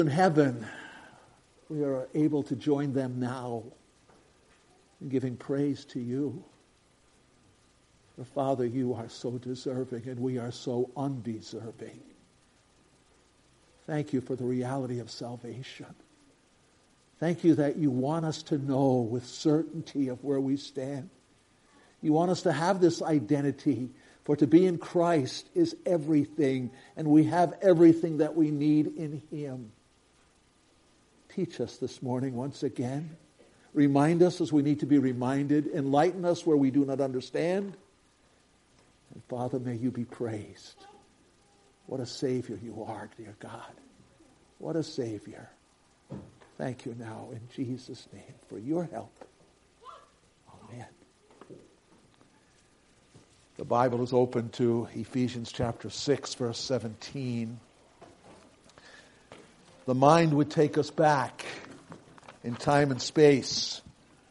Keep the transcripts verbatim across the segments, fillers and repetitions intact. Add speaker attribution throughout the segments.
Speaker 1: In heaven, we are able to join them now in giving praise to you. For Father, you are so deserving and we are so undeserving. Thank you for the reality of salvation. Thank you that you want us to know with certainty of where we stand. You want us to have this identity, for to be in Christ is everything, and we have everything that we need in Him. Teach us this morning once again. Remind us as we need to be reminded. Enlighten us where we do not understand. And Father, may you be praised. What a Savior you are, dear God. What a Savior. Thank you now in Jesus' name for your help. Amen. The Bible is open to Ephesians chapter six, verse seventeen. The mind would take us back in time and space.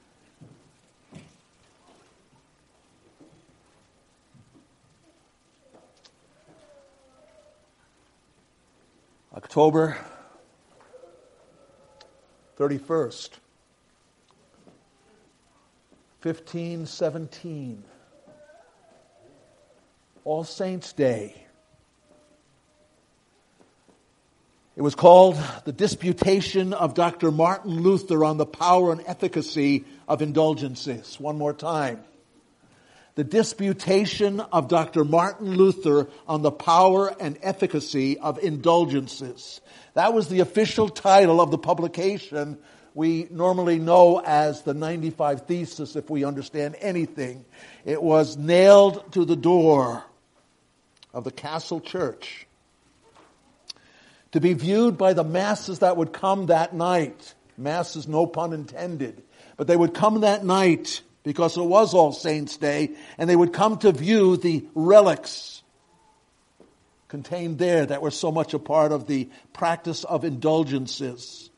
Speaker 1: October thirty-first, fifteen seventeen. All Saints' Day. It was called the Disputation of Doctor Martin Luther on the Power and Efficacy of Indulgences. One more time. The Disputation of Doctor Martin Luther on the Power and Efficacy of Indulgences. That was the official title of the publication we normally know as the ninety-five Thesis, if we understand anything. It was nailed to the door of the Castle Church to be viewed by the masses that would come that night. Masses, no pun intended. But they would come that night because it was All Saints' Day, and they would come to view the relics contained there that were so much a part of the practice of indulgences.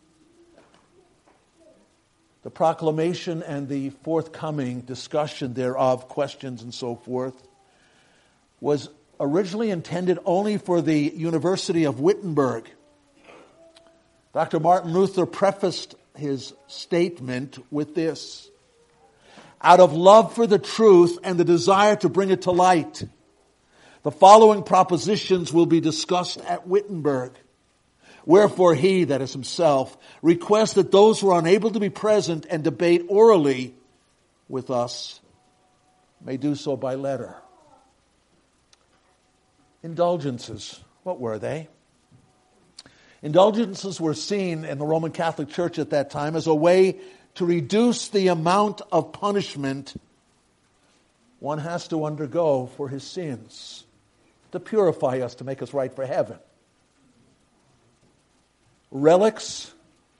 Speaker 1: The proclamation and the forthcoming discussion thereof, questions and so forth, was originally intended only for the University of Wittenberg. Doctor Martin Luther prefaced his statement with this: out of love for the truth and the desire to bring it to light, the following propositions will be discussed at Wittenberg. Wherefore he, that is himself, requests that those who are unable to be present and debate orally with us may do so by letter. Indulgences, what were they? Indulgences were seen in the Roman Catholic Church at that time as a way to reduce the amount of punishment one has to undergo for his sins, to purify us, to make us right for heaven. Relics,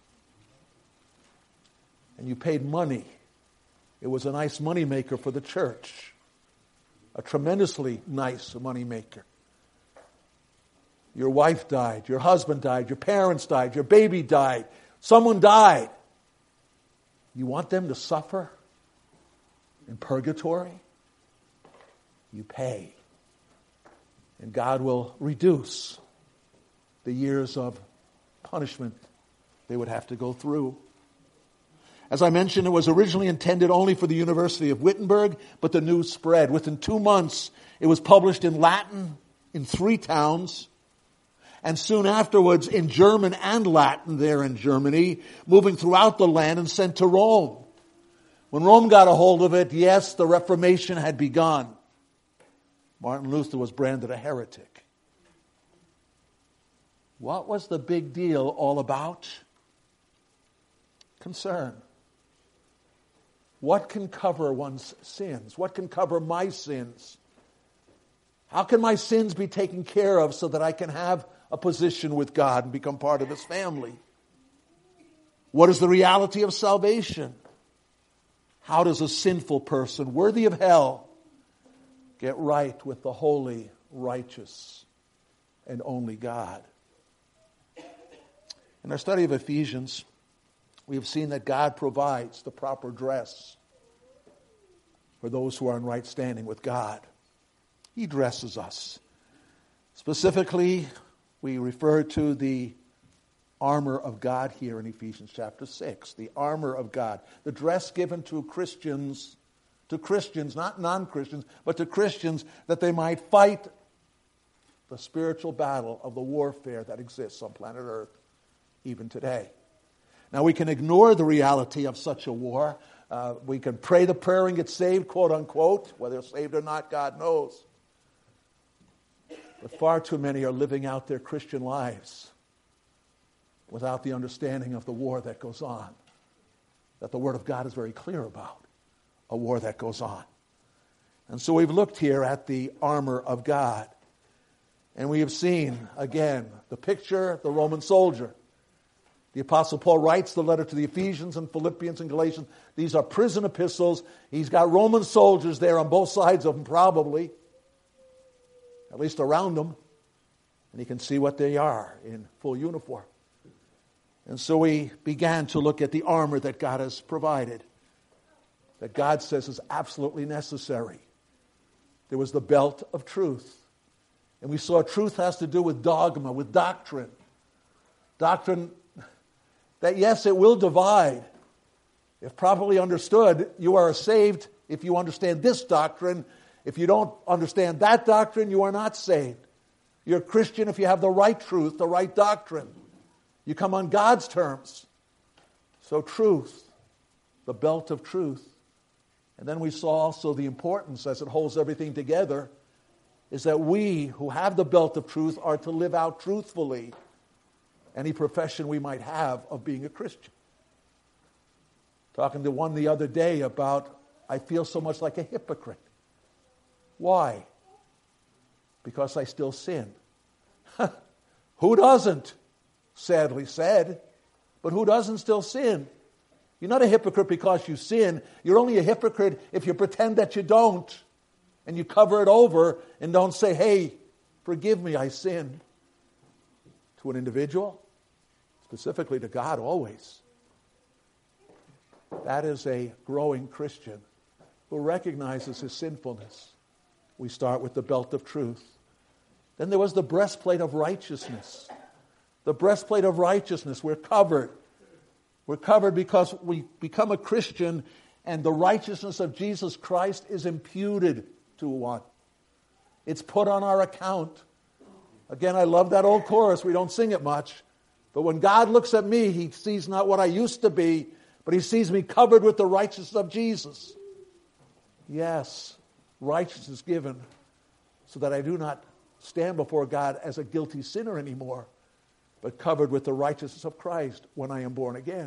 Speaker 1: and you paid money. It was a nice money maker for the church, a tremendously nice money maker. Your wife died, your husband died, your parents died, your baby died, someone died. You want them to suffer in purgatory? You pay. And God will reduce the years of punishment they would have to go through. As I mentioned, it was originally intended only for the University of Wittenberg, but the news spread. Within two months, it was published in Latin in three towns, and soon afterwards in German and Latin there in Germany, moving throughout the land and sent to Rome. When Rome got a hold of it, yes, the Reformation had begun. Martin Luther was branded a heretic. What was the big deal all about? Concern. What can cover one's sins? What can cover my sins? How can my sins be taken care of so that I can have a position with God and become part of His family? What is the reality of salvation? How does a sinful person worthy of hell get right with the holy, righteous, and only God? In our study of Ephesians, we have seen that God provides the proper dress for those who are in right standing with God. He dresses us. Specifically, we refer to the armor of God here in Ephesians chapter six. The armor of God. The dress given to Christians, to Christians, not non-Christians, but to Christians, that they might fight the spiritual battle of the warfare that exists on planet Earth even today. Now, we can ignore the reality of such a war. Uh, we can pray the prayer and get saved, quote unquote. Whether saved or not, God knows. But far too many are living out their Christian lives without the understanding of the war that goes on, that the Word of God is very clear about, a war that goes on. And so we've looked here at the armor of God. And we have seen, again, the picture, the Roman soldier. The Apostle Paul writes the letter to the Ephesians and Philippians and Galatians. These are prison epistles. He's got Roman soldiers there on both sides of them, probably, at least around them. And he can see what they are in full uniform. And so we began to look at the armor that God has provided, that God says is absolutely necessary. There was the belt of truth. And we saw truth has to do with dogma, with doctrine. Doctrine that, yes, it will divide. If properly understood, you are saved if you understand this doctrine. If you don't understand that doctrine, you are not saved. You're a Christian if you have the right truth, the right doctrine. You come on God's terms. So truth, the belt of truth. And then we saw also the importance, as it holds everything together, is that we who have the belt of truth are to live out truthfully any profession we might have of being a Christian. Talking to one the other day about, I feel so much like a hypocrite. Why? Because I still sin. Who doesn't? Sadly said. But who doesn't still sin? You're not a hypocrite because you sin. You're only a hypocrite if you pretend that you don't. And you cover it over and don't say, hey, forgive me, I sinned. To an individual, specifically to God always. That is a growing Christian who recognizes his sinfulness. We start with the belt of truth. Then there was the breastplate of righteousness. The breastplate of righteousness, we're covered. We're covered because we become a Christian and the righteousness of Jesus Christ is imputed to one. It's put on our account. Again, I love that old chorus. We don't sing it much. But when God looks at me, He sees not what I used to be, but He sees me covered with the righteousness of Jesus. Yes, righteousness given so that I do not stand before God as a guilty sinner anymore, but covered with the righteousness of Christ when I am born again.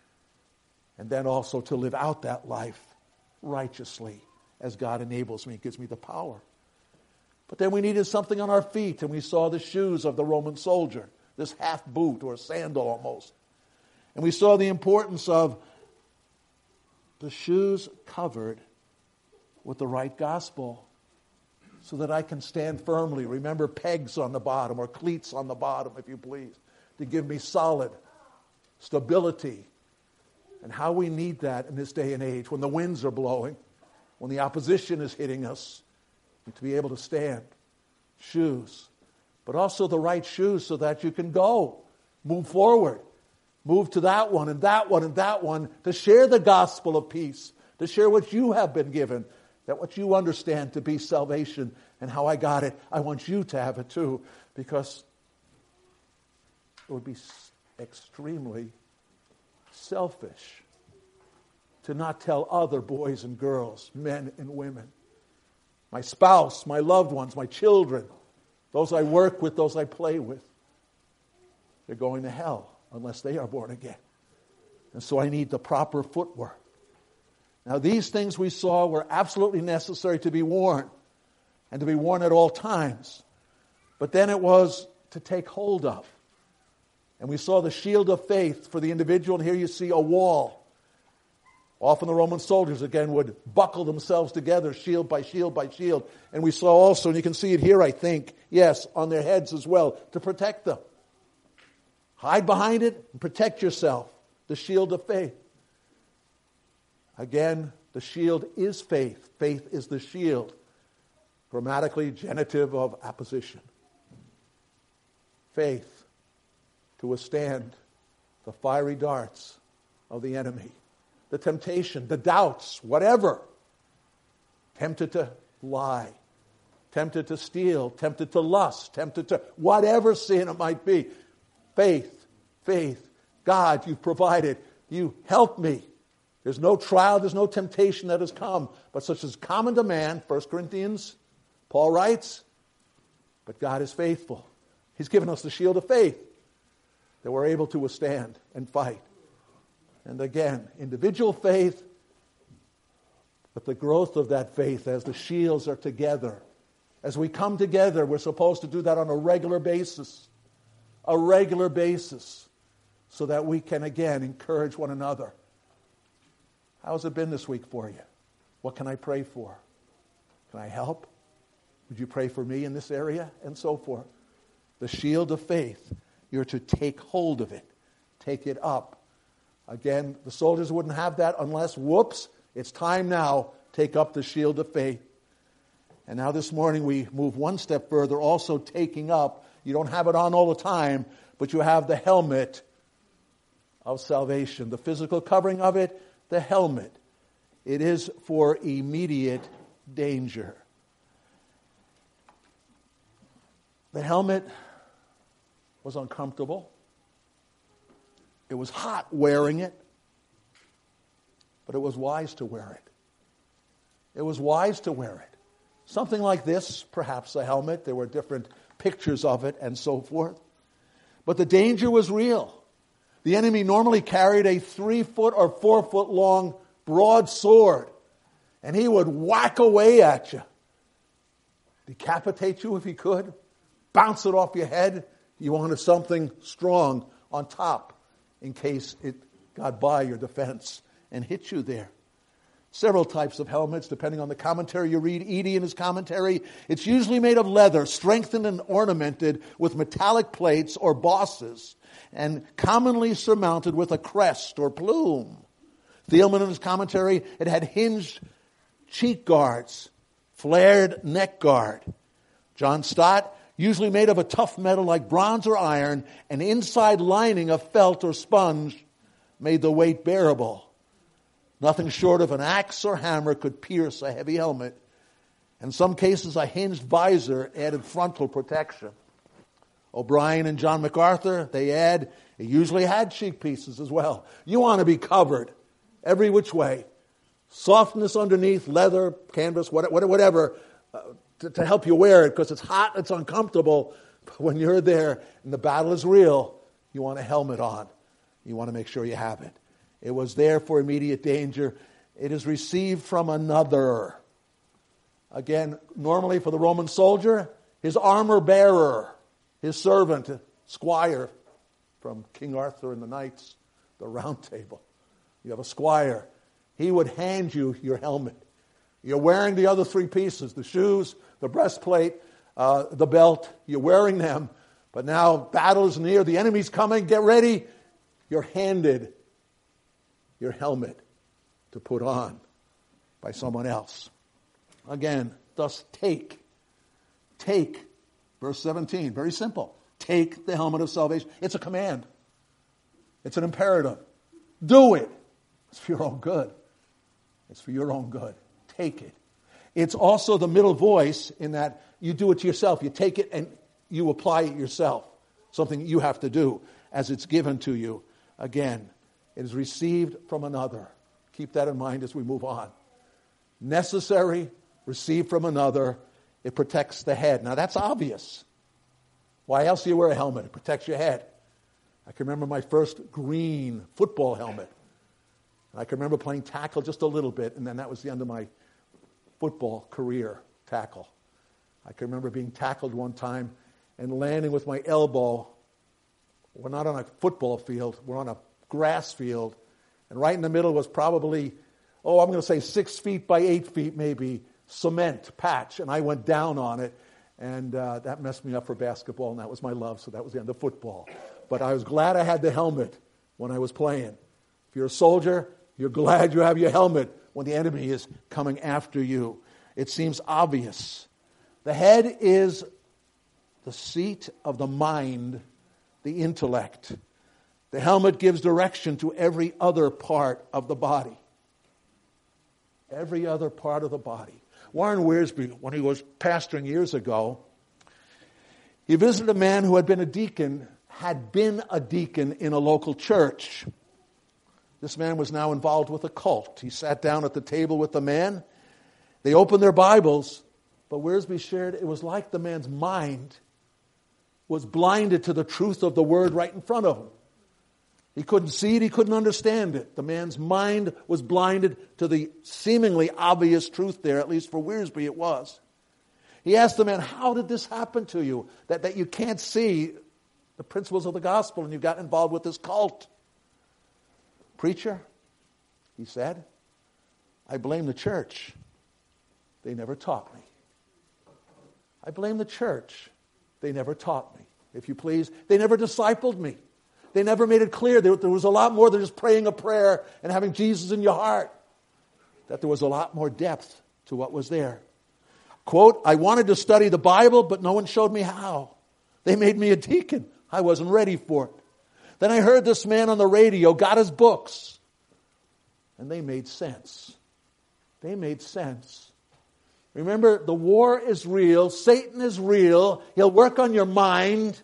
Speaker 1: And then also to live out that life righteously as God enables me, gives me the power. But then we needed something on our feet, and we saw the shoes of the Roman soldier, this half boot or sandal almost. And we saw the importance of the shoes covered with the right gospel so that I can stand firmly. Remember, pegs on the bottom or cleats on the bottom, if you please, to give me solid stability. And how we need that in this day and age when the winds are blowing, when the opposition is hitting us, to be able to stand. Shoes. But also the right shoes so that you can go. Move forward. Move to that one and that one and that one to share the gospel of peace. To share what you have been given. That what you understand to be salvation and how I got it, I want you to have it too. Because it would be extremely selfish to not tell other boys and girls, men and women, my spouse, my loved ones, my children, those I work with, those I play with, they're going to hell unless they are born again. And so I need the proper footwear. Now these things we saw were absolutely necessary to be worn and to be worn at all times. But then it was to take hold of. And we saw the shield of faith for the individual. And here you see a wall. Often the Roman soldiers, again, would buckle themselves together, shield by shield by shield. And we saw also, and you can see it here, I think, yes, on their heads as well, to protect them. Hide behind it and protect yourself. The shield of faith. Again, the shield is faith. Faith is the shield. Grammatically, genitive of apposition. Faith. to withstand the fiery darts of the enemy, the temptation, the doubts, whatever. Tempted to lie, tempted to steal, tempted to lust, tempted to whatever sin it might be. Faith, faith. God, you've provided. You help me. There's no trial, there's no temptation that has come, but such as common to man, First Corinthians, Paul writes, but God is faithful. He's given us the shield of faith that we're able to withstand and fight. And again, individual faith, but the growth of that faith as the shields are together. As we come together, we're supposed to do that on a regular basis. A regular basis. So that we can again encourage one another. How's it been this week for you? What can I pray for? Can I help? Would you pray for me in this area? And so forth. The shield of faith. You're to take hold of it. Take it up. Again, the soldiers wouldn't have that unless, whoops, it's time now. Take up the shield of faith. And now this morning we move one step further, also taking up. You don't have it on all the time, but you have the helmet of salvation. The physical covering of it, the helmet. It is for immediate danger. The helmet was uncomfortable. It was hot wearing it, but it was wise to wear it. It was wise to wear it. Something like this, perhaps a helmet. There were different pictures of it and so forth. But the danger was real. The enemy normally carried a three foot or four foot long broad sword, and he would whack away at you. Decapitate you if he could. Bounce it off your head. You wanted something strong on top in case it got by your defense and hit you there. Several types of helmets, depending on the commentary you read. Eady in his commentary, it's usually made of leather, strengthened and ornamented with metallic plates or bosses, and commonly surmounted with a crest or plume. Thielman in his commentary, it had hinged cheek guards, flared neck guard. John Stott, usually made of a tough metal like bronze or iron, an inside lining of felt or sponge made the weight bearable. Nothing short of an axe or hammer could pierce a heavy helmet. In some cases, a hinged visor added frontal protection. O'Brien and John MacArthur, they add, it usually had cheek pieces as well. You want to be covered every which way. Softness underneath, leather, canvas, whatever, uh, to, to help you wear it because it's hot, it's uncomfortable. But when you're there and the battle is real, you want a helmet on. You want to make sure you have it. It was there for immediate danger. It is received from another. Again, normally for the Roman soldier, his armor bearer, his servant, squire from King Arthur and the Knights, the Round Table. You have a squire. He would hand you your helmet. You're wearing the other three pieces, the shoes, the breastplate, uh, the belt. You're wearing them. But now battle is near. The enemy's coming. Get ready. You're handed your helmet to put on by someone else. Again, thus take. Take. Verse seventeen, very simple. Take the helmet of salvation. It's a command. It's an imperative. Do it. It's for your own good. It's for your own good. Take it. It's also the middle voice in that you do it to yourself. You take it and you apply it yourself. Something you have to do as it's given to you. Again, it is received from another. Keep that in mind as we move on. Necessary, received from another. It protects the head. Now that's obvious. Why else do you wear a helmet? It protects your head. I can remember my first green football helmet. And I can remember playing tackle just a little bit, and then that was the end of my football career, tackle. I can remember being tackled one time and landing with my elbow. We're not on a football field. We're on a grass field, and right in the middle was probably, oh, I'm going to say six feet by eight feet maybe, cement patch, and I went down on it, and uh, that messed me up for basketball, and that was my love, so that was the end of football. But I was glad I had the helmet when I was playing. If you're a soldier, you're glad you have your helmet when the enemy is coming after you. It seems obvious. The head is the seat of the mind, the the intellect. The helmet gives direction to every other part of the body. Every other part of the body. Warren Wiersbe, when he was pastoring years ago, he visited a man who had been a deacon, had been a deacon in a local church. This man was now involved with a cult. He sat down at the table with the man. They opened their Bibles, but Wiersbe shared it was like the man's mind was blinded to the truth of the word right in front of him. He couldn't see it, he couldn't understand it. The man's mind was blinded to the seemingly obvious truth there, at least for Wiersbe it was. He asked the man, how did this happen to you? That, that you can't see the principles of the gospel and you got involved with this cult. Preacher, he said, I blame the church. They never taught me. I blame the church. They never taught me. If you please, they never discipled me. They never made it clear that there was a lot more than just praying a prayer and having Jesus in your heart. That there was a lot more depth to what was there. Quote, I wanted to study the Bible, but no one showed me how. They made me a deacon. I wasn't ready for it. Then I heard this man on the radio, got his books, and they made sense. They made sense. Remember, the war is real. Satan is real. He'll work on your mind.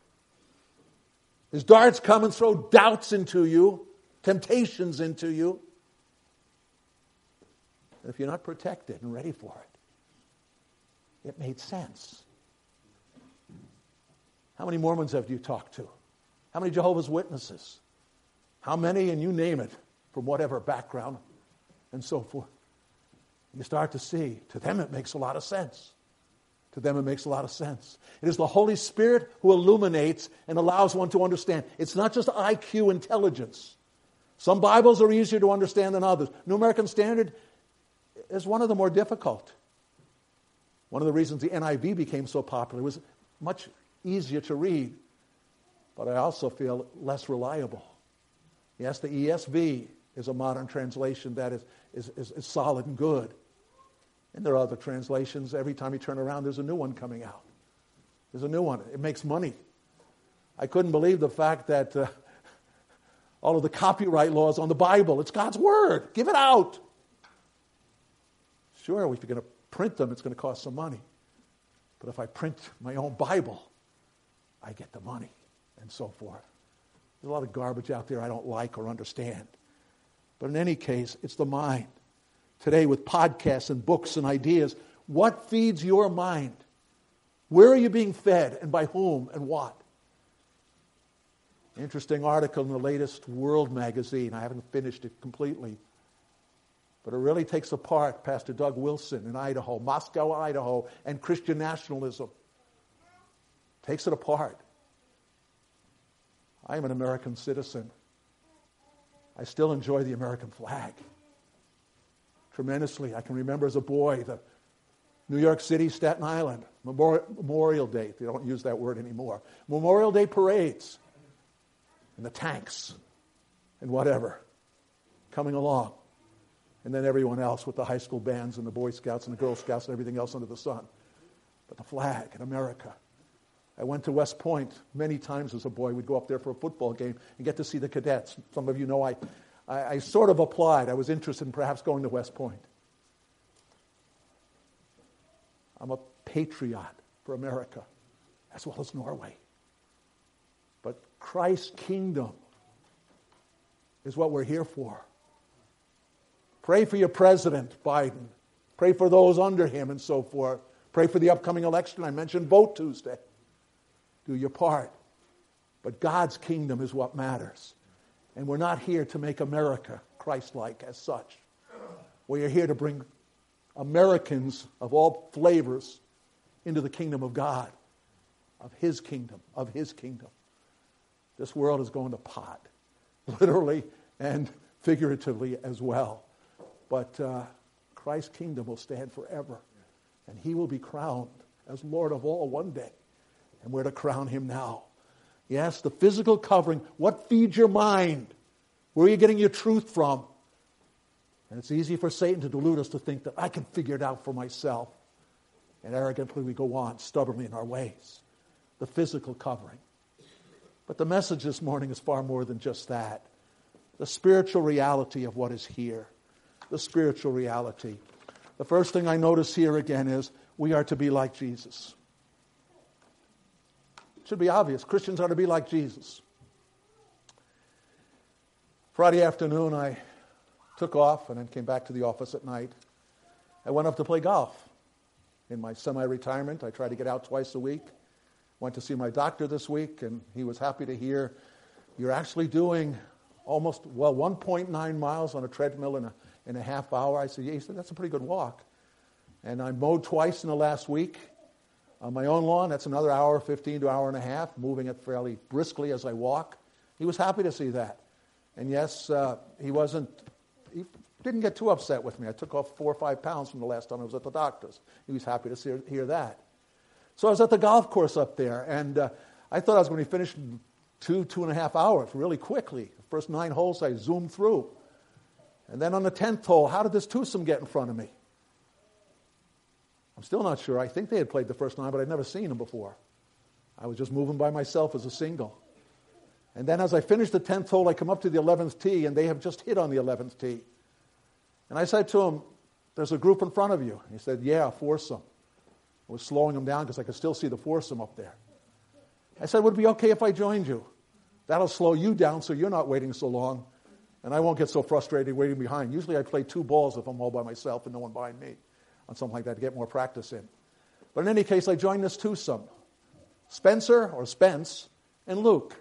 Speaker 1: His darts come and throw doubts into you, temptations into you. And if you're not protected and ready for it, it made sense. How many Mormons have you talked to? How many Jehovah's Witnesses? How many, and you name it, from whatever background and so forth. You start to see, to them it makes a lot of sense. To them it makes a lot of sense. It is the Holy Spirit who illuminates and allows one to understand. It's not just I Q intelligence. Some Bibles are easier to understand than others. New American Standard is one of the more difficult. One of the reasons the N I V became so popular was much easier to read, but I also feel less reliable. Yes, the E S V is a modern translation that is, is, is, is solid and good. And there are other translations. Every time you turn around, there's a new one coming out. There's a new one. It makes money. I couldn't believe the fact that uh, all of the copyright laws on the Bible, it's God's Word. Give it out. Sure, if you're going to print them, it's going to cost some money. But if I print my own Bible, I get the money and so forth. There's a lot of garbage out there I don't like or understand. But in any case, it's the mind. Today with podcasts and books and ideas, what feeds your mind? Where are you being fed and by whom and what? Interesting article in the latest World magazine. I haven't finished it completely. But it really takes apart Pastor Doug Wilson in Idaho, Moscow, Idaho, and Christian nationalism. Takes it apart. I am an American citizen. I still enjoy the American flag tremendously. I can remember as a boy the New York City, Staten Island, Memorial Day. They don't use that word anymore. Memorial Day parades and the tanks and whatever coming along. And then everyone else with the high school bands and the Boy Scouts and the Girl Scouts and everything else under the sun. But the flag in America. I went to West Point many times as a boy. We'd go up there for a football game and get to see the cadets. Some of you know I, I, I sort of applied. I was interested in perhaps going to West Point. I'm a patriot for America as well as Norway. But Christ's kingdom is what we're here for. Pray for your president, Biden. Pray for those under him and so forth. Pray for the upcoming election. I mentioned Vote Tuesday. Do your part. But God's kingdom is what matters. And we're not here to make America Christ-like as such. We are here to bring Americans of all flavors into the kingdom of God, of His kingdom, of His kingdom. This world is going to pot, literally and figuratively as well. But uh, Christ's kingdom will stand forever, and He will be crowned as Lord of all one day. And we're to crown Him now. Yes, the physical covering. What feeds your mind? Where are you getting your truth from? And it's easy for Satan to delude us to think that I can figure it out for myself. And arrogantly we go on, stubbornly in our ways. The physical covering. But the message this morning is far more than just that. The spiritual reality of what is here. The spiritual reality. The first thing I notice here again is we are to be like Jesus. It should be obvious. Christians are to be like Jesus. Friday afternoon, I took off and then came back to the office at night. I went up to play golf. In my semi-retirement, I try to get out twice a week. Went to see my doctor this week, and he was happy to hear you're actually doing almost, well, one point nine miles on a treadmill in a, in a half hour. I said, yeah, he said, that's a pretty good walk. And I mowed twice in the last week. On my own lawn, that's another hour, fifteen to an hour and a half, moving it fairly briskly as I walk. He was happy to see that. And yes, uh, he wasn't, he didn't get too upset with me. I took off four or five pounds from the last time I was at the doctor's. He was happy to see, hear that. So I was at the golf course up there, and uh, I thought I was going to be finished in two, two and a half hours really quickly. The first nine holes I zoomed through. And then on the tenth hole, how did this twosome get in front of me? I'm still not sure. I think they had played the first nine, but I'd never seen them before. I was just moving by myself as a single. And then as I finished the tenth hole, I come up to the eleventh tee, and they have just hit on the eleventh tee. And I said to him, there's a group in front of you. And he said, yeah, a foursome. I was slowing him down because I could still see the foursome up there. I said, would it be okay if I joined you? That'll slow you down so you're not waiting so long, and I won't get so frustrated waiting behind. Usually I play two balls if I'm all by myself and no one behind me on something like that to get more practice in. But in any case, I joined this twosome. Spencer, or Spence, and Luke.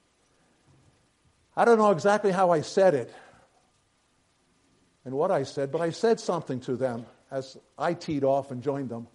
Speaker 1: I don't know exactly how I said it and what I said, but I said something to them as I teed off and joined them.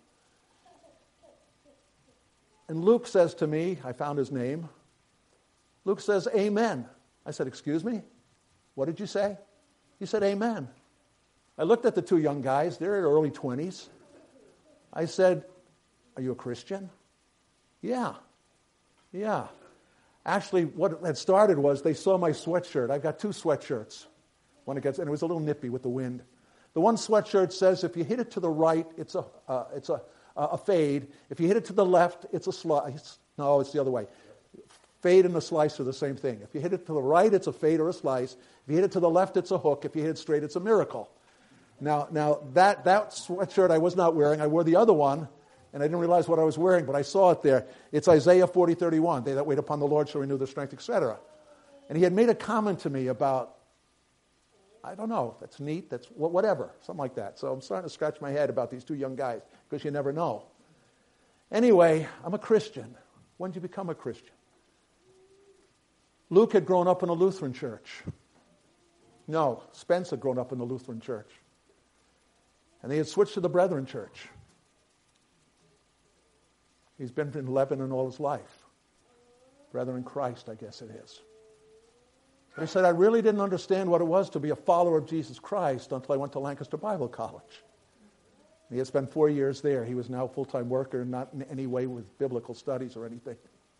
Speaker 1: And Luke says to me, I found his name, Luke says, amen. I said, excuse me? What did you say? He said, amen. I looked at the two young guys. They're in their early twenties. I said, are you a Christian? Yeah. Yeah. Actually, what had started was they saw my sweatshirt. I've got two sweatshirts. One it gets, and it was a little nippy with the wind. The one sweatshirt says if you hit it to the right, it's a uh, it's a a fade. If you hit it to the left, it's a slice. No, it's the other way. Fade and a slice are the same thing. If you hit it to the right, it's a fade or a slice. If you hit it to the left, it's a hook. If you hit it straight, it's a miracle. Now, now that that sweatshirt I was not wearing. I wore the other one, and I didn't realize what I was wearing, but I saw it there. It's Isaiah forty thirty-one. They that wait upon the Lord shall renew their strength, et cetera. And he had made a comment to me about, I don't know, that's neat, that's whatever, something like that. So I'm starting to scratch my head about these two young guys, because you never know. Anyway, I'm a Christian. When did you become a Christian? Luke had grown up in a Lutheran church. No, Spence had grown up in the Lutheran church. And they had switched to the Brethren church. He's been in Lebanon all his life. Brethren Christ, I guess it is. He said, I really didn't understand what it was to be a follower of Jesus Christ until I went to Lancaster Bible College. He had spent four years there. He was now a full-time worker, not in any way with biblical studies or anything.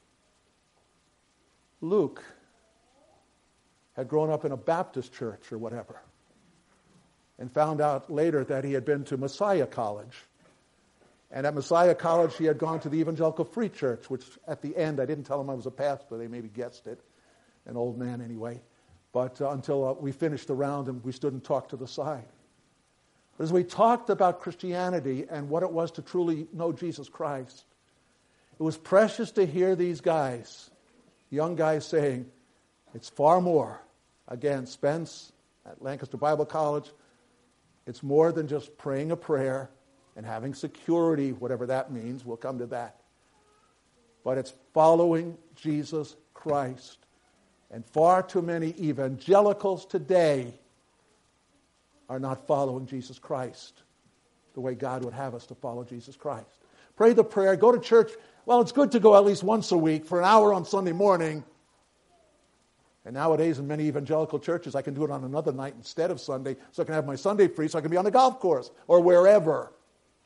Speaker 1: Luke had grown up in a Baptist church or whatever, and found out later that he had been to Messiah College. And at Messiah College, he had gone to the Evangelical Free Church, which at the end, I didn't tell him I was a pastor. They maybe guessed it. An old man anyway. But uh, until uh, we finished the round and we stood and talked to the side. But as we talked about Christianity and what it was to truly know Jesus Christ, it was precious to hear these guys, young guys, saying, it's far more. Again, Spence at Lancaster Bible College, it's more than just praying a prayer and having security, whatever that means. We'll come to that. But it's following Jesus Christ. And far too many evangelicals today are not following Jesus Christ the way God would have us to follow Jesus Christ. Pray the prayer, go to church. Well, it's good to go at least once a week for an hour on Sunday morning. And nowadays in many evangelical churches, I can do it on another night instead of Sunday, so I can have my Sunday free, so I can be on the golf course or wherever.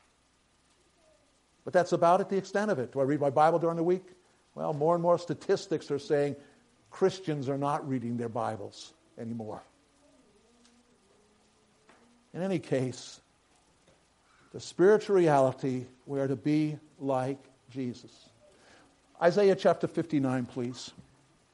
Speaker 1: But that's about it, the extent of it. Do I read my Bible during the week? Well, more and more statistics are saying Christians are not reading their Bibles anymore. In any case, the spiritual reality, we are to be like Jesus. Isaiah chapter fifty-nine, please.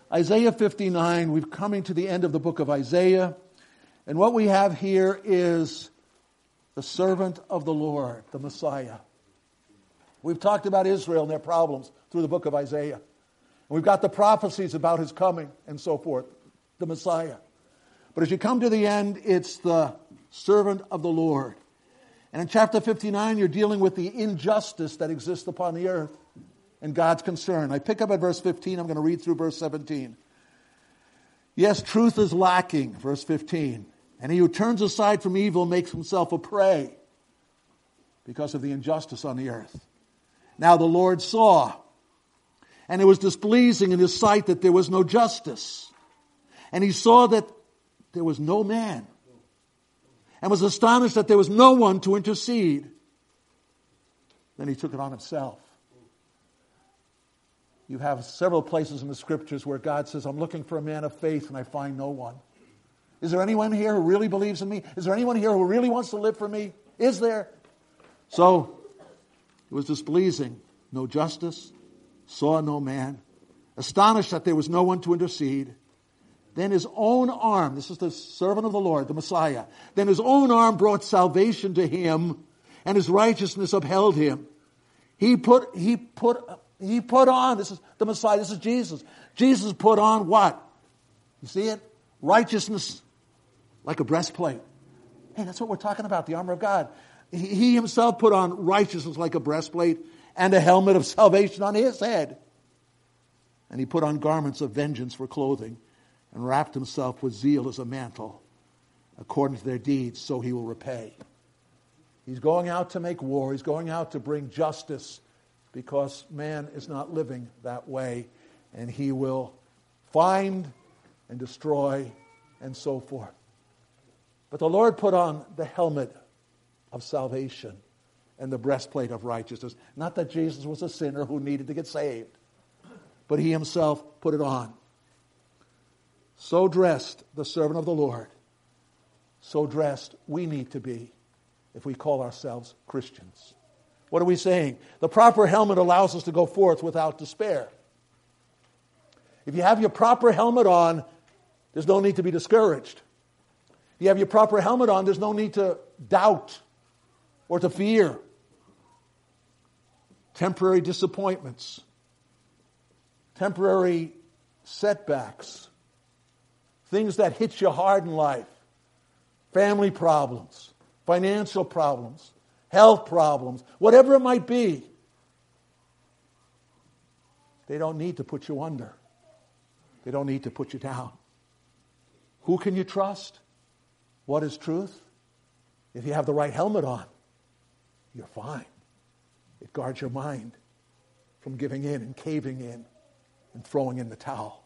Speaker 1: Isaiah fifty-nine, we're coming to the end of the book of Isaiah. And what we have here is the servant of the Lord, the Messiah. We've talked about Israel and their problems through the book of Isaiah. And we've got the prophecies about his coming and so forth, the Messiah. But as you come to the end, it's the servant of the Lord. And in chapter fifty-nine, you're dealing with the injustice that exists upon the earth and God's concern. I pick up at verse fifteen. I'm going to read through verse seventeen. Yes, truth is lacking, verse fifteen. And he who turns aside from evil makes himself a prey because of the injustice on the earth. Now the Lord saw, and it was displeasing in his sight that there was no justice. And he saw that there was no man, and was astonished that there was no one to intercede. Then he took it on himself. You have several places in the scriptures where God says, I'm looking for a man of faith and I find no one. Is there anyone here who really believes in me? Is there anyone here who really wants to live for me? Is there? So, it was displeasing. No justice, saw no man, astonished that there was no one to intercede. Then his own arm, this is the servant of the Lord, the Messiah. Then his own arm brought salvation to him, and his righteousness upheld him. He put, he put, he put on, this is the Messiah, this is Jesus. Jesus put on what? You see it? Righteousness like a breastplate. Hey, that's what we're talking about, the armor of God. He, he himself put on righteousness like a breastplate and a helmet of salvation on his head. And he put on garments of vengeance for clothing and wrapped himself with zeal as a mantle. According to their deeds, so he will repay. He's going out to make war. He's going out to bring justice because man is not living that way. And he will find and destroy and so forth. But the Lord put on the helmet of salvation and the breastplate of righteousness. Not that Jesus was a sinner who needed to get saved, but he himself put it on. So dressed, the servant of the Lord, so dressed we need to be if we call ourselves Christians. What are we saying? The proper helmet allows us to go forth without despair. If you have your proper helmet on, there's no need to be discouraged. If you have your proper helmet on, there's no need to doubt or to fear. Temporary disappointments, temporary setbacks, things that hit you hard in life, family problems, financial problems, health problems, whatever it might be, they don't need to put you under. They don't need to put you down. Who can you trust? What is truth? If you have the right helmet on, you're fine. It guards your mind from giving in and caving in and throwing in the towel.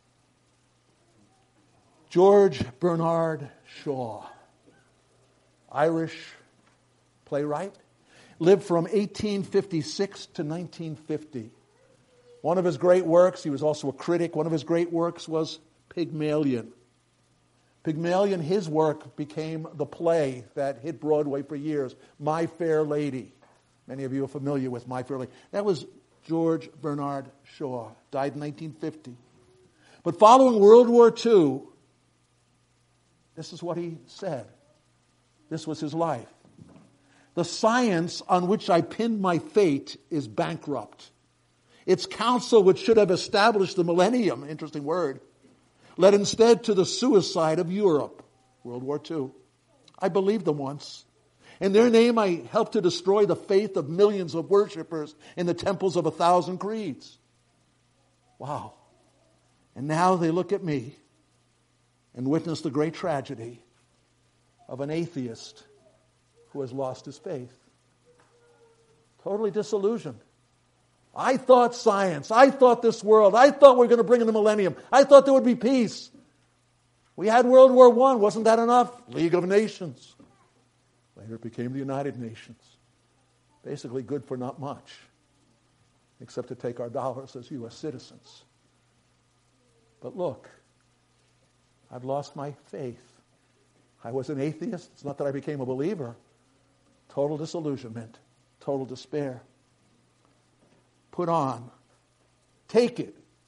Speaker 1: George Bernard Shaw, Irish playwright, lived from eighteen fifty-six to nineteen fifty. One of his great works, he was also a critic, one of his great works was Pygmalion. Pygmalion, his work became the play that hit Broadway for years, My Fair Lady. Many of you are familiar with My Fair Lady. That was George Bernard Shaw, died in nineteen fifty. But following World War Two, this is what he said. This was his life. The science on which I pinned my fate is bankrupt. Its counsel, which should have established the millennium, interesting word, led instead to the suicide of Europe, World War Two. I believed them once. In their name, I helped to destroy the faith of millions of worshipers in the temples of a thousand creeds. Wow. And now they look at me and witness the great tragedy of an atheist who has lost his faith. Totally disillusioned. I thought science, I thought this world, I thought we were going to bring in the millennium. I thought there would be peace. We had World War One, wasn't that enough? League of Nations. Later it became the United Nations. Basically good for not much, except to take our dollars as U S citizens. But look, I've lost my faith. I was an atheist. It's not that I became a believer. Total disillusionment, total despair. Put on, take it,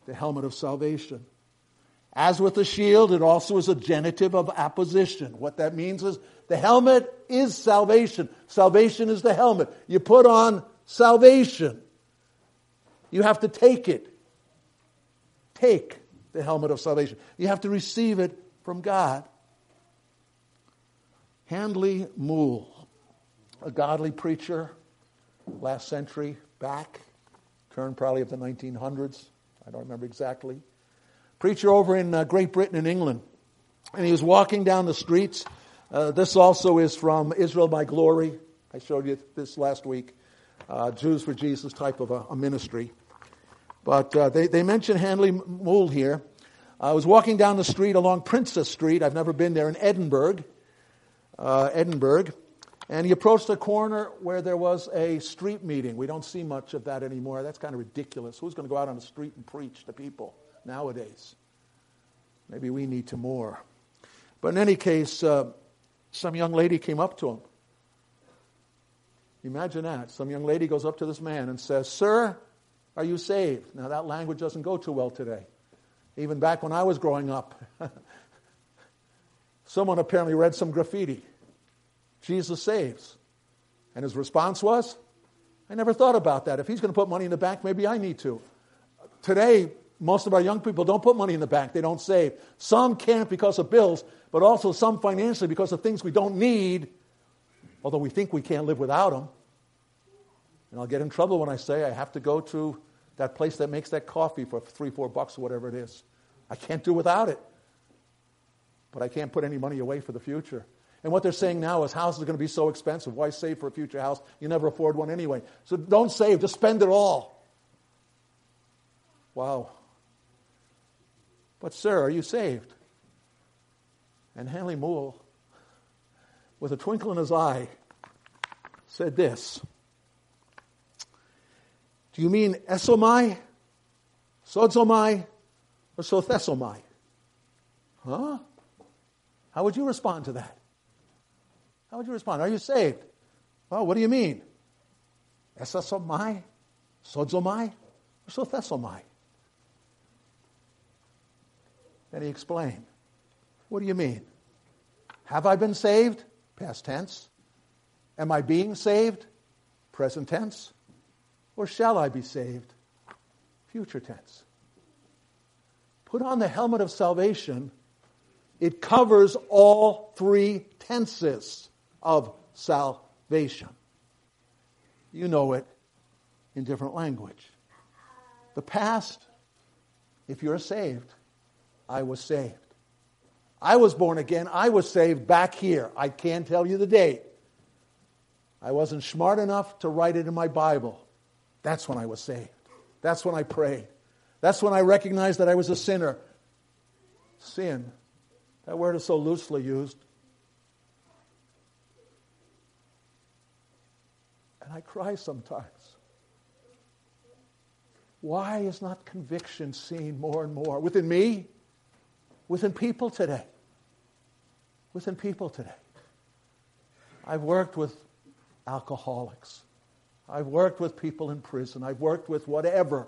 Speaker 1: the helmet of salvation. As with the shield, it also is a genitive of apposition. What that means is the helmet is salvation. Salvation is the helmet. You put on salvation. You have to take it. Take the helmet of salvation. You have to receive it from God. Handley Moule, a godly preacher, last century back, turn probably of the nineteen hundreds. I don't remember exactly. Preacher over in uh, Great Britain and England. And he was walking down the streets. Uh, this also is from Israel by Glory. I showed you this last week. Uh, Jews for Jesus type of a, a ministry. But uh, they, they mention Handley Moule here. I was walking down the street along Princess Street. I've never been there in Edinburgh. Uh, Edinburgh. And he approached a corner where there was a street meeting. We don't see much of that anymore. That's kind of ridiculous. Who's going to go out on the street and preach to people nowadays? Maybe we need to more. But in any case, uh, some young lady came up to him. Imagine that. Some young lady goes up to this man and says, "Sir, are you saved?" Now that language doesn't go too well today. Even back when I was growing up, someone apparently read some graffiti. Jesus saves. And his response was, "I never thought about that. If he's going to put money in the bank, maybe I need to." Today, most of our young people don't put money in the bank. They don't save. Some can't because of bills, but also some financially because of things we don't need, although we think we can't live without them. And I'll get in trouble when I say I have to go to that place that makes that coffee for three, four bucks or whatever it is. I can't do without it. But I can't put any money away for the future. And what they're saying now is houses are going to be so expensive. Why save for a future house? You never afford one anyway. So don't save. Just spend it all. Wow. But sir, are you saved? And Handley Moule, with a twinkle in his eye, said this. "Do you mean esomai, sodzomai, or sothesomai?" Huh? How would you respond to that? How would you respond? Are you saved? Well, what do you mean? Esosomai, sodzomai, or sothesomai? Then he explained. What do you mean? Have I been saved? Past tense. Am I being saved? Present tense. Or shall I be saved? Future tense. Put on the helmet of salvation. It covers all three tenses of salvation. You know it in different language. The past, if you're saved, I was saved. I was born again. I was saved back here. I can't tell you the date. I wasn't smart enough to write it in my Bible. That's when I was saved. That's when I prayed. That's when I recognized that I was a sinner. Sin. That word is so loosely used. And I cry sometimes. Why is not conviction seen more and more within me? Within people today. Within people today. I've worked with alcoholics. I've worked with people in prison. I've worked with whatever.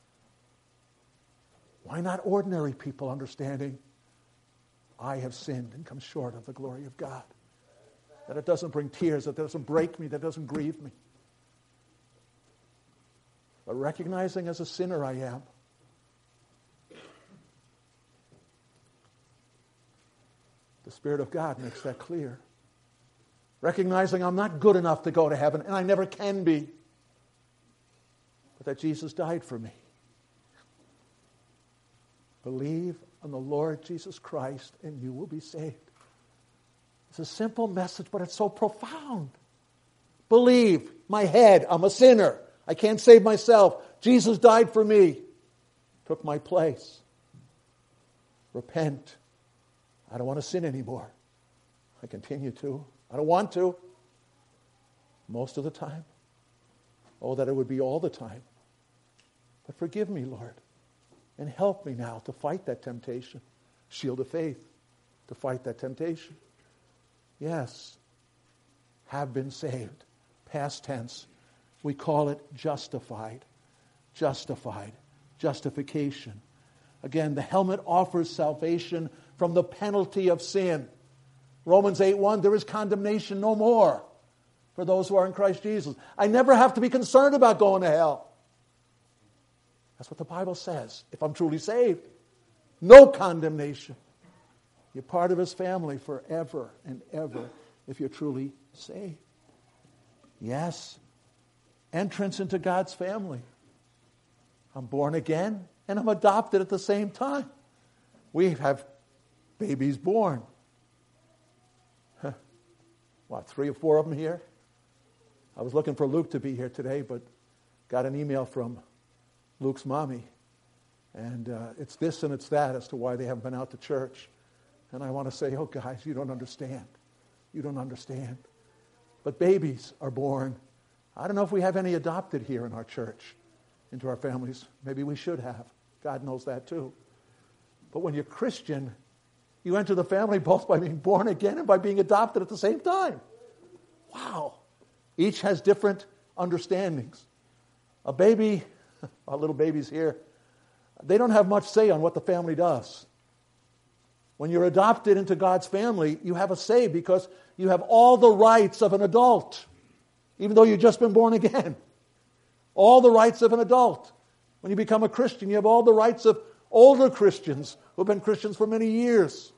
Speaker 1: Why not ordinary people understanding I have sinned and come short of the glory of God? That it doesn't bring tears, that it doesn't break me, that it doesn't grieve me. But recognizing as a sinner I am, the Spirit of God makes that clear. Recognizing I'm not good enough to go to heaven, and I never can be. But that Jesus died for me. Believe on the Lord Jesus Christ, and you will be saved. It's a simple message, but it's so profound. Believe. My head, I'm a sinner. I can't save myself. Jesus died for me. Took my place. Repent. I don't want to sin anymore. I continue to. I don't want to. Most of the time. Oh, that it would be all the time. But forgive me, Lord. And help me now to fight that temptation. Shield of faith. To fight that temptation. Yes. Have been saved. Past tense. We call it justified. Justified. Justification. Again, the helmet offers salvation from the penalty of sin. Romans eight one, there is condemnation no more for those who are in Christ Jesus. I never have to be concerned about going to hell. That's what the Bible says, if I'm truly saved. No condemnation. You're part of His family forever and ever if you're truly saved. Yes, entrance into God's family. I'm born again and I'm adopted at the same time. We have babies born. Huh. What, three or four of them here? I was looking for Luke to be here today, but got an email from Luke's mommy. And uh, it's this and it's that as to why they haven't been out to church. And I want to say, oh guys, you don't understand. You don't understand. But babies are born. I don't know if we have any adopted here in our church into our families. Maybe we should have. God knows that too. But when you're Christian, you enter the family both by being born again and by being adopted at the same time. Wow. Each has different understandings. A baby, our little babies here, they don't have much say on what the family does. When you're adopted into God's family, you have a say because you have all the rights of an adult, even though you've just been born again. All the rights of an adult. When you become a Christian, you have all the rights of older Christians who have been Christians for many years.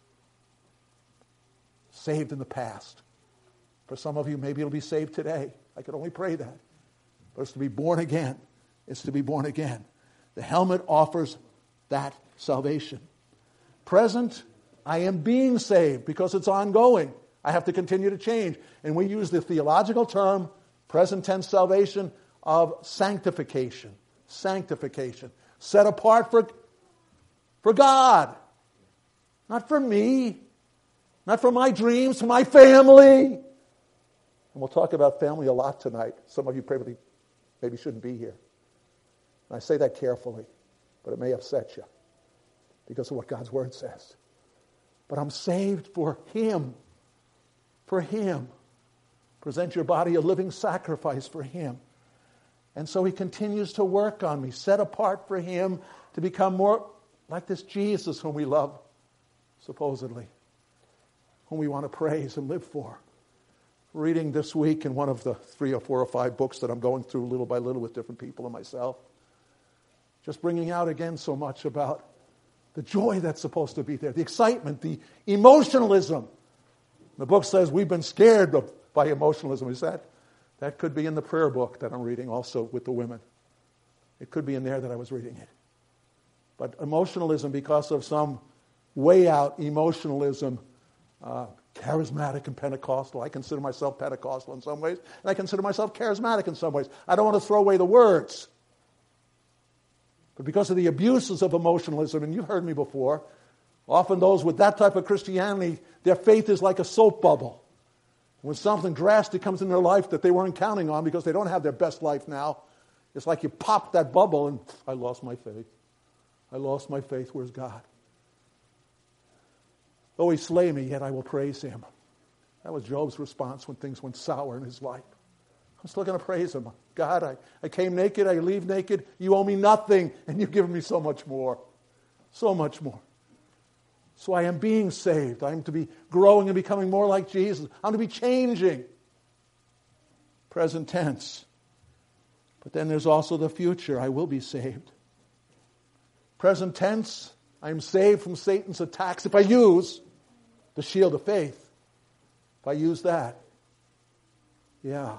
Speaker 1: Saved in the past. For some of you, maybe it'll be saved today. I can only pray that. But it's to be born again. It's to be born again. The helmet offers that salvation. Present, I am being saved because it's ongoing. I have to continue to change. And we use the theological term, present tense salvation, of sanctification. Sanctification. Set apart for, for God. Not for me. Not for my dreams, for my family. And we'll talk about family a lot tonight. Some of you probably maybe shouldn't be here. And I say that carefully, but it may upset you because of what God's Word says. But I'm saved for Him. For Him. Present your body a living sacrifice for Him. And so He continues to work on me, set apart for Him to become more like this Jesus whom we love, supposedly, whom we want to praise and live for. Reading this week in one of the three or four or five books that I'm going through little by little with different people and myself, just bringing out again so much about the joy that's supposed to be there, the excitement, the emotionalism. The book says we've been scared of, by emotionalism. Is that? That could be in the prayer book that I'm reading also with the women. It could be in there that I was reading it. But emotionalism, because of some way out emotionalism, uh, charismatic and Pentecostal. I consider myself Pentecostal in some ways, and I consider myself charismatic in some ways. I don't want to throw away the words. But because of the abuses of emotionalism, and you've heard me before, often those with that type of Christianity, their faith is like a soap bubble. When something drastic comes in their life that they weren't counting on because they don't have their best life now, it's like you pop that bubble and I lost my faith. I lost my faith. Where's God? Though He slay me, yet I will praise Him. That was Job's response when things went sour in his life. I'm still going to praise Him. God, I, I came naked, I leave naked. You owe me nothing, and you've given me so much more. So much more. So I am being saved. I am to be growing and becoming more like Jesus. I'm to be changing. Present tense. But then there's also the future. I will be saved. Present tense. I am saved from Satan's attacks if I use the shield of faith. If I use that. Yeah.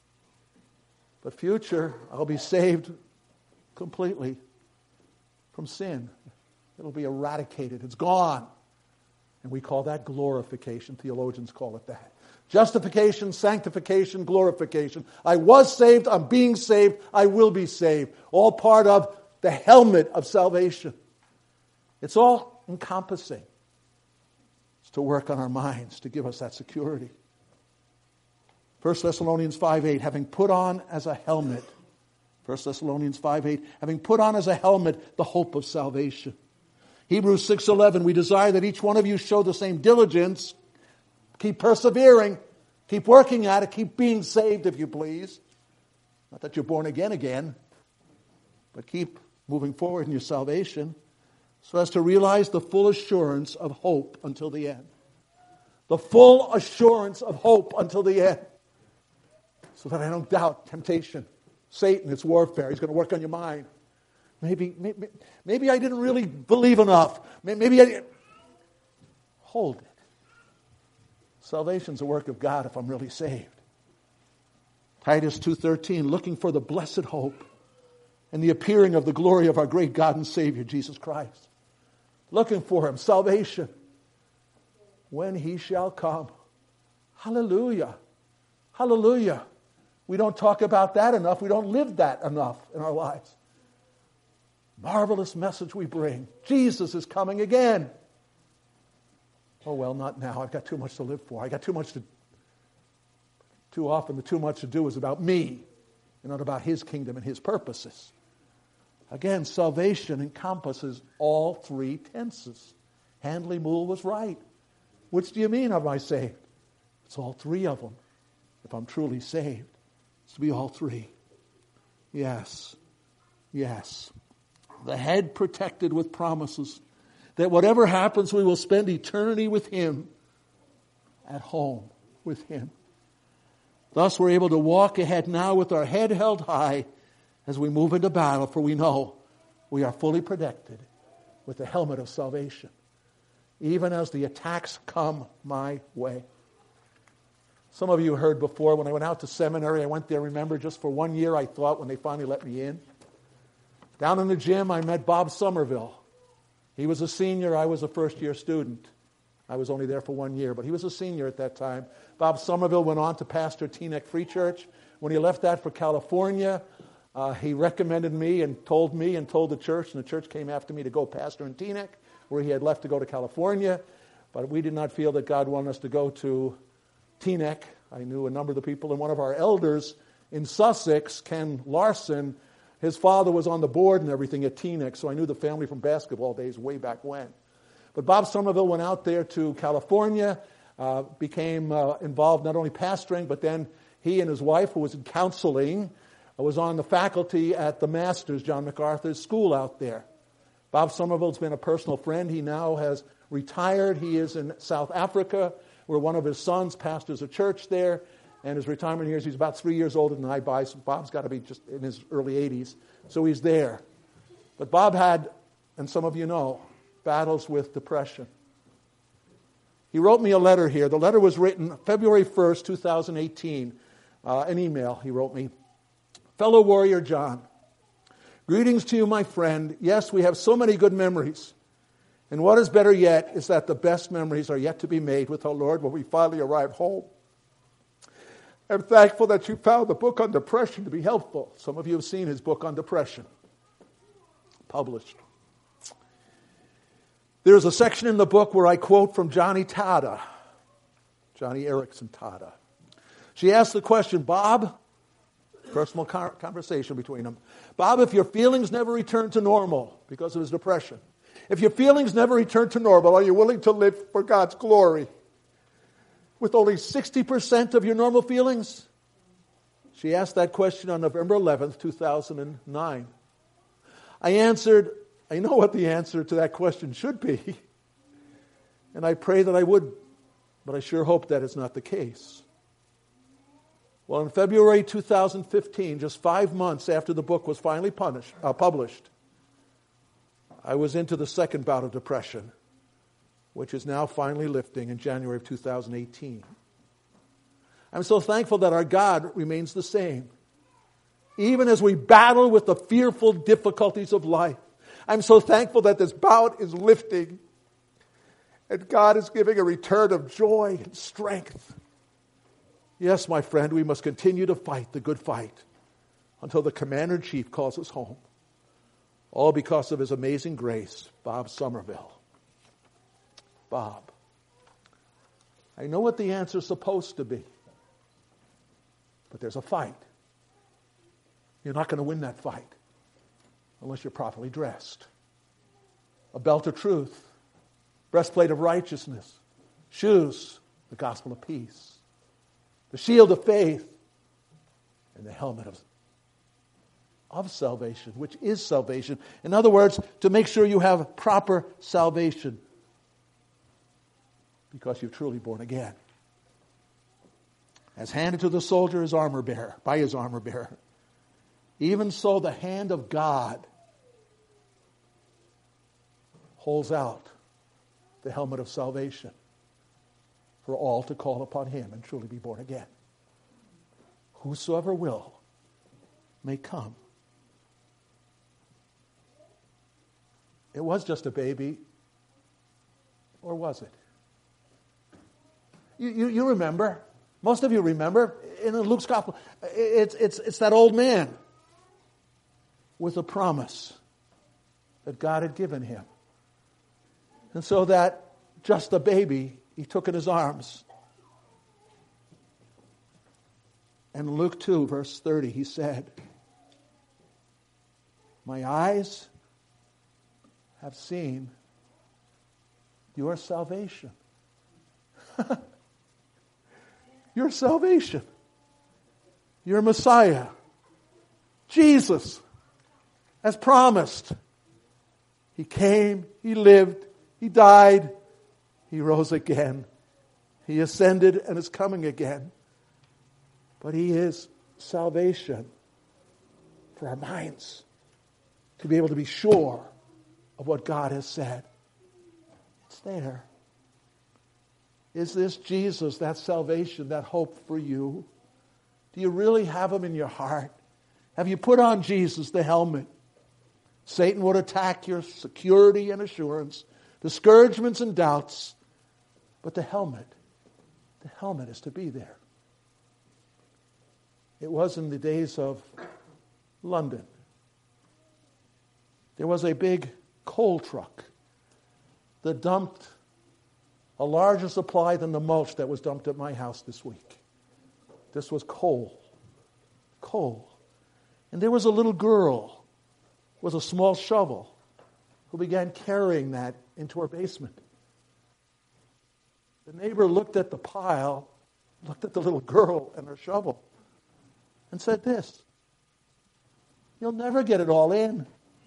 Speaker 1: But future, I'll be saved completely from sin. It'll be eradicated. It's gone. And we call that glorification. Theologians call it that. Justification, sanctification, glorification. I was saved. I'm being saved. I will be saved. All part of the helmet of salvation. It's all encompassing. It's to work on our minds, to give us that security. First Thessalonians five eight, having put on as a helmet. First Thessalonians five eight, having put on as a helmet the hope of salvation. Hebrews six eleven, we desire that each one of you show the same diligence. Keep persevering. Keep working at it. Keep being saved, if you please. Not that you're born again again, but keep moving forward in your salvation. so as to realize the full assurance of hope until the end. The full assurance of hope until the end. So that I don't doubt temptation. Satan, it's warfare. He's going to work on your mind. Maybe, maybe, maybe I didn't really believe enough. Maybe I didn't. Hold it. Salvation's a work of God if I'm really saved. Titus two thirteen, looking for the blessed hope and the appearing of the glory of our great God and Savior, Jesus Christ. Looking for Him, salvation, when He shall come. Hallelujah. Hallelujah. We don't talk about that enough. We don't live that enough in our lives. Marvelous message we bring. Jesus is coming again. Oh, well, not now. I've got too much to live for. I got too much to... Too often the too much to do is about me and not about His kingdom and His purposes. Again, salvation encompasses all three tenses. Handley Moule was right. Which do you mean am I saved? It's all three of them. If I'm truly saved, it's to be all three. Yes. Yes. The head protected with promises that whatever happens, we will spend eternity with Him, at home with Him. Thus, we're able to walk ahead now with our head held high as we move into battle, for we know we are fully protected with the helmet of salvation, even as the attacks come my way. Some of you heard before, when I went out to seminary, I went there, remember, just for one year, I thought, when they finally let me in. Down in the gym, I met Bob Somerville. He was a senior, I was a first-year student. I was only there for one year, but he was a senior at that time. Bob Somerville went on to pastor Teaneck Free Church. When he left that for California, uh, he recommended me and told me and told the church, and the church came after me to go pastor in Teaneck, where he had left to go to California. But we did not feel that God wanted us to go to Teaneck. I knew a number of the people, and one of our elders in Sussex, Ken Larson, his father was on the board and everything at Teaneck, so I knew the family from basketball days way back when. But Bob Somerville went out there to California, uh, became uh, involved not only pastoring, but then he and his wife, who was in counseling, uh, was on the faculty at the Masters, John MacArthur's school out there. Bob Somerville's been a personal friend. He now has retired. He is in South Africa, where one of his sons pastors a church there. And his retirement years, he's about three years older than I. Bob's got to be just in his early eighties. So he's there. But Bob had, and some of you know, battles with depression. He wrote me a letter here. The letter was written February first, twenty eighteen. Uh, an email he wrote me. Fellow warrior John, greetings to you, my friend. Yes, we have so many good memories. And what is better yet is that the best memories are yet to be made with our Lord when we finally arrive home. I'm thankful that you found the book on depression to be helpful. Some of you have seen his book on depression, published. There's a section in the book where I quote from Johnny Tada, Johnny Erickson Tada. She asked the question, Bob, personal conversation between them, Bob, if your feelings never return to normal because of his depression, if your feelings never return to normal, are you willing to live for God's glory with only sixty percent of your normal feelings? She asked that question on November eleventh, two thousand nine. I answered, I know what the answer to that question should be. And I pray that I would, but I sure hope that is not the case. Well, in February two thousand fifteen, just five months after the book was finally punished, uh, published, I was into the second bout of depression, which is now finally lifting in January of two thousand eighteen. I'm so thankful that our God remains the same, even as we battle with the fearful difficulties of life. I'm so thankful that this bout is lifting, and God is giving a return of joy and strength. Yes, my friend, we must continue to fight the good fight until the Commander-in-Chief calls us home. All because of his amazing grace, Bob Somerville. Bob, I know what the answer is supposed to be, but there's a fight. You're not going to win that fight unless you're properly dressed. A belt of truth, breastplate of righteousness, shoes, the gospel of peace, the shield of faith, and the helmet of, of salvation, which is salvation. In other words, to make sure you have proper salvation because you're truly born again. As handed to the soldier his armor bearer, by his armor bearer, even so the hand of God holds out the helmet of salvation for all to call upon him and truly be born again. Whosoever will may come. It was just a baby, or was it? You, you, you remember, most of you remember, in Luke's gospel, it's, it's, it's that old man with a promise that God had given him. And so that just a baby he took in his arms. And in Luke two, verse thirty, he said, my eyes have seen your salvation. Your salvation. Your Messiah. Jesus, as promised. He came, he lived, he died, he rose again. He ascended and is coming again. But he is salvation for our minds, to be able to be sure of what God has said. It's there. Is this Jesus, that salvation, that hope for you? Do you really have him in your heart? Have you put on Jesus, the helmet? Satan would attack your security and assurance, discouragements and doubts. But the helmet, the helmet is to be there. It was in the days of London. There was a big coal truck that dumped a larger supply than the mulch that was dumped at my house this week. This was coal. Coal. And there was a little girl with a small shovel who began carrying that into her basement. The neighbor looked at the pile, looked at the little girl and her shovel, and said this, "You'll never get it all in."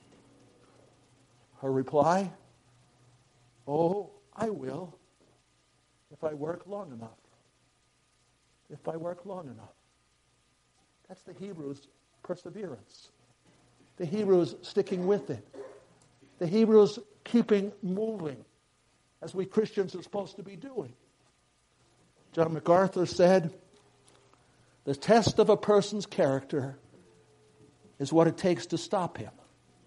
Speaker 1: Her reply, "Oh, I will, if I work long enough. If I work long enough." That's the Hebrews' perseverance. The Hebrews sticking with it. The Hebrews keeping moving, as we Christians are supposed to be doing. John MacArthur said, "The test of a person's character is what it takes to stop him."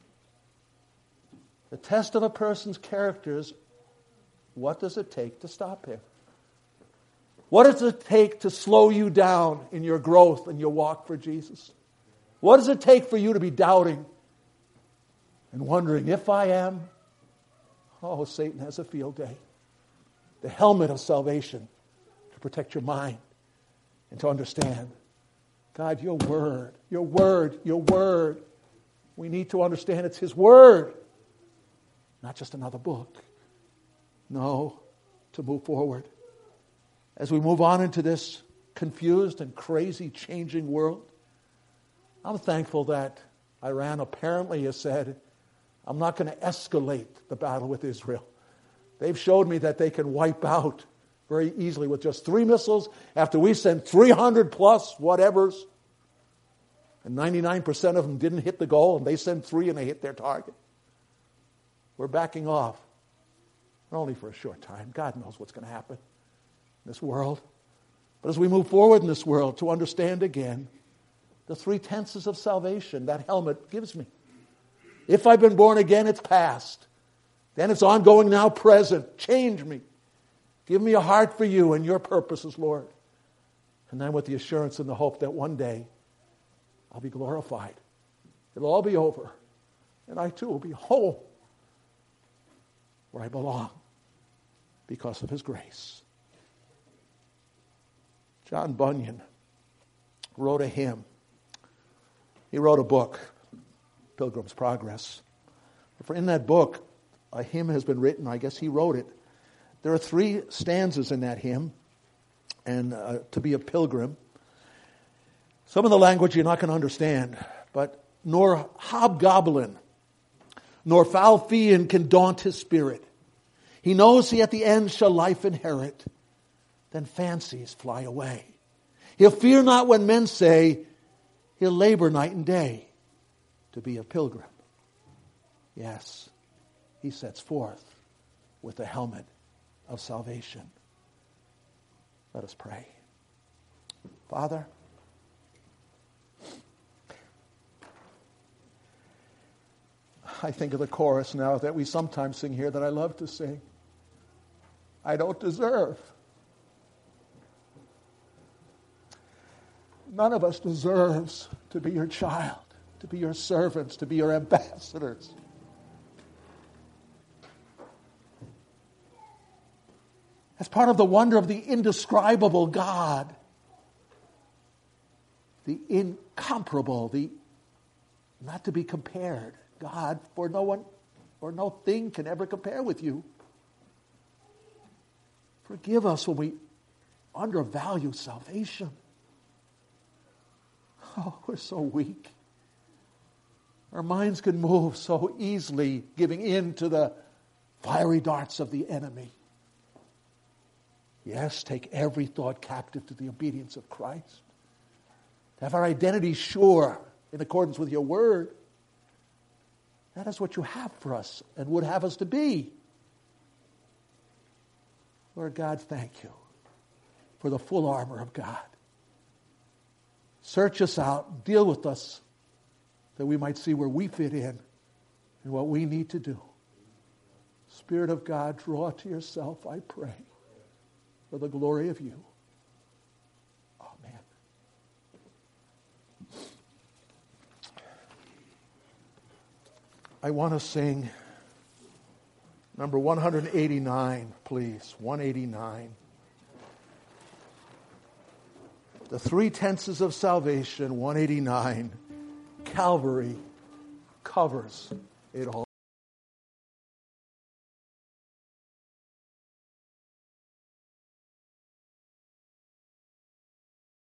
Speaker 1: The test of a person's character is, what does it take to stop him? What does it take to slow you down in your growth and your walk for Jesus? What does it take for you to be doubting and wondering, if I am? Oh, Satan has a field day. The helmet of salvation to protect your mind and to understand, God, your word, your word, your word. We need to understand it's His word, not just another book. No, to move forward. As we move on into this confused and crazy changing world, I'm thankful that Iran apparently has said, I'm not going to escalate the battle with Israel. They've showed me that they can wipe out very easily with just three missiles after we sent three hundred plus whatevers. And ninety-nine percent of them didn't hit the goal, and they sent three and they hit their target. We're backing off. Only for a short time. God knows what's going to happen in this world. But as we move forward in this world, to understand again the three tenses of salvation that helmet gives me. If I've been born again, it's past. Then it's ongoing now, present. Change me. Give me a heart for you and your purposes, Lord. And then with the assurance and the hope that one day I'll be glorified. It'll all be over. And I too will be home where I belong because of His grace. John Bunyan wrote a hymn. He wrote a book, Pilgrim's Progress. For in that book, a hymn has been written. I guess he wrote it. There are three stanzas in that hymn, and uh, to be a pilgrim. Some of the language you're not going to understand, but nor hobgoblin, nor foul fiend can daunt his spirit. He knows he at the end shall life inherit. Then fancies fly away. He'll fear not when men say, he'll labor night and day to be a pilgrim. Yes, he sets forth with the helmet of salvation. Let us pray. Father, I think of the chorus now that we sometimes sing here that I love to sing. I don't deserve. None of us deserves to be your child, to be your servants, to be your ambassadors. As part of the wonder of the indescribable God, the incomparable, the not to be compared God, for no one or no thing can ever compare with you. Forgive us when we undervalue salvation. Oh, we're so weak. Our minds can move so easily, giving in to the fiery darts of the enemy. Yes, take every thought captive to the obedience of Christ. To have our identity sure in accordance with your word. That is what you have for us and would have us to be. Lord God, thank you for the full armor of God. Search us out, deal with us, that we might see where we fit in and what we need to do. Spirit of God, draw to yourself, I pray, for the glory of you. Amen. I want to sing number one eighty-nine, please. one eighty-nine. The three tenses of salvation, one eighty-nine. Calvary covers it all.